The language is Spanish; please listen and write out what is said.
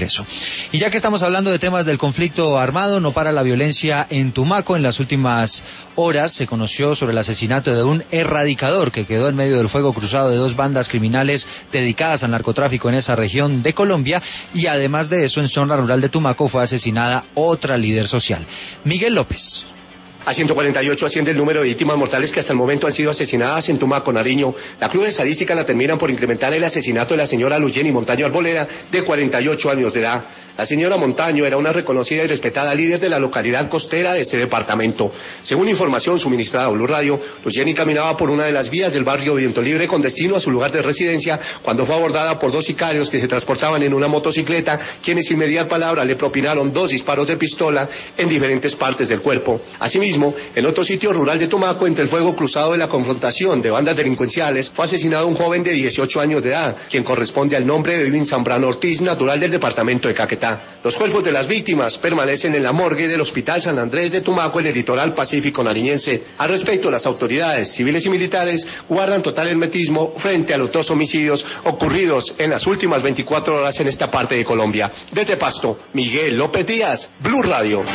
Eso. Y ya que estamos hablando de temas del conflicto armado, no para la violencia en Tumaco. En las últimas horas se conoció sobre el asesinato de un erradicador que quedó en medio del fuego cruzado de dos bandas criminales dedicadas al narcotráfico en esa región de Colombia, y además de eso, en zona rural de Tumaco fue asesinada otra líder social. Miguel López. A 148 asciende el número de víctimas mortales que hasta el momento han sido asesinadas en Tumaco, Nariño. La cruda estadística la terminan por incrementar el asesinato de la señora Luyeni Montaño Arboleda, de 48 años de edad. La señora Montaño era una reconocida y respetada líder de la localidad costera de este departamento. Según información suministrada a Blue Radio, Luyeni caminaba por una de las vías del barrio Viento Libre con destino a su lugar de residencia cuando fue abordada por dos sicarios que se transportaban en una motocicleta, quienes sin mediar palabra le propinaron 2 disparos de pistola en diferentes partes del cuerpo. Asimismo, en otro sitio rural de Tumaco, entre el fuego cruzado de la confrontación de bandas delincuenciales, fue asesinado un joven de 18 años de edad, quien corresponde al nombre de Edwin Zambrano Ortiz, natural del departamento de Caquetá. Los cuerpos de las víctimas permanecen en la morgue del Hospital San Andrés de Tumaco, en el litoral pacífico nariñense. Al respecto, las autoridades civiles y militares guardan total hermetismo frente a los 2 homicidios ocurridos en las últimas 24 horas en esta parte de Colombia. Desde Pasto, Miguel López Díaz, Blue Radio.